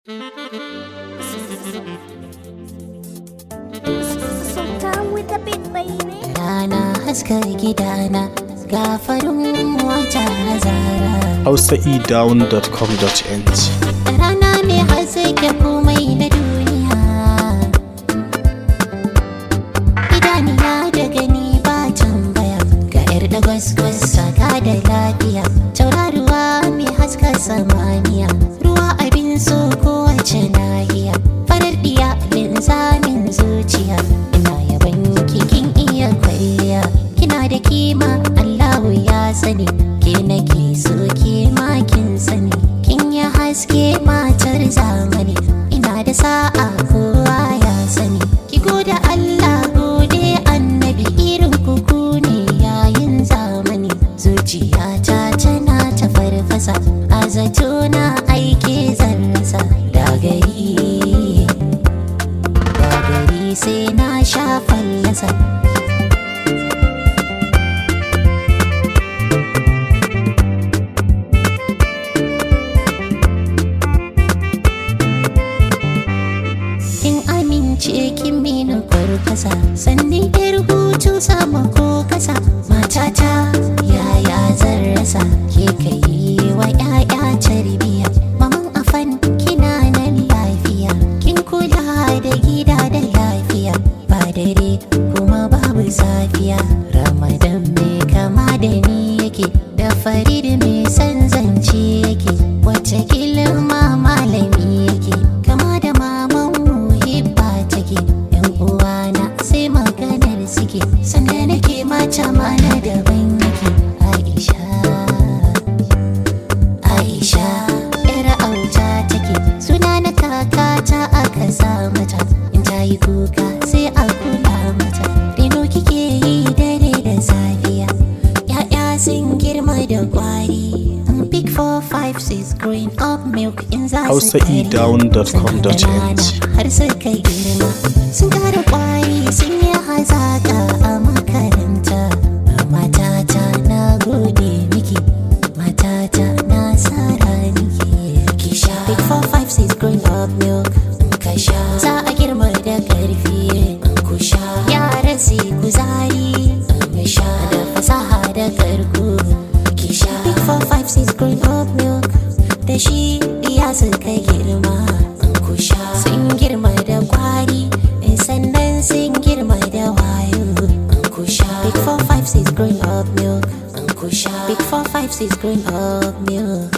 Rana haska gidana ga farin wata zara. hausaedown.com.ng Rana mai haske komai na duniya. Idaniya da gani ba tambaya, ga yar da gwaskwas saka da lafiya. Tauraruwa mai haska samaniya, ruwa abin so kowace nahiya. Farar diya linzamin zuciya, ina yaban kin iya kwalliya. Kina da kima Allahu ya sani, ke nake so ke ma kin sani. Kin ya haske matar zamani, ina da sa'a kowa ya sani. Ki gode Allah gode annabi, irin kuku ne yayin zamani. Zuciyata tana ta farfasa, a zato na aike zan rasa. Dagari sai na sha fallasa. Kin amince kin mini kwarkwasa, sannan yar hutu sama ko kasa. Matata yaya zan rasa, ke kai wa 'ya'ya tarbiya. Maman afan kina nan lafiya, kin kula da gida da lafiya. Ba dare kuma babu safiya, Ramadan mai kama da ni yake, da Farid mai san zance yake. Wacce kilma malami yake, kama da maman muhibba take. Yan uwana sai maganar suke, sanda nake mata mana daban yake. Aisha yar auta take, suna na kakata aka sa mata. In ta yi kuka sai a kula mata, reno kike yi dare da safiya. Ya'ya sun girma da kwari, Big 4, 5, 6 growing up milk in za su hausaedown.com.ng har suka girma, sun kara kwari sun yi hazaka a makaranta. Matata na gode miki, matata na sara niki. Kisha Big 4, 5, 6 growing up milk, kasha za a girma da karfi. Kusha yara su kuzari, sha da fasaha da karko. Kisha Big 4, 5, 6 growing up milk, da shi ya suka girma. Kusha sun girma da kwari, sannan sun girma da wayo. Kusha Big 4, 5, 6 growing up milk. Kusha Big 4, 5, 6 growing up milk.